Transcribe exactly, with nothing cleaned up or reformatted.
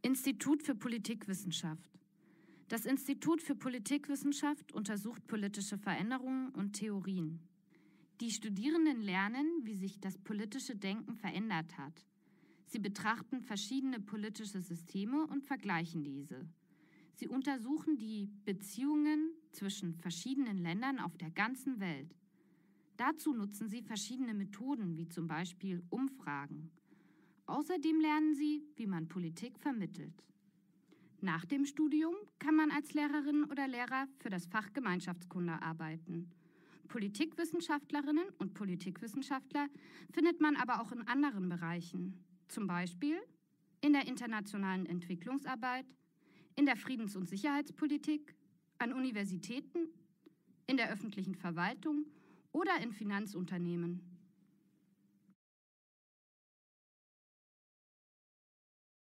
Institut für Politikwissenschaft. Das Institut für Politikwissenschaft untersucht politische Veränderungen und Theorien. Die Studierenden lernen, wie sich das politische Denken verändert hat. Sie betrachten verschiedene politische Systeme und vergleichen diese. Sie untersuchen die Beziehungen zwischen verschiedenen Ländern auf der ganzen Welt. Dazu nutzen sie verschiedene Methoden, wie zum Beispiel Umfragen. Außerdem lernen sie, wie man Politik vermittelt. Nach dem Studium kann man als Lehrerin oder Lehrer für das Fach Gemeinschaftskunde arbeiten. Politikwissenschaftlerinnen und Politikwissenschaftler findet man aber auch in anderen Bereichen, zum Beispiel in der internationalen Entwicklungsarbeit, in der Friedens- und Sicherheitspolitik, an Universitäten, in der öffentlichen Verwaltung oder in Finanzunternehmen.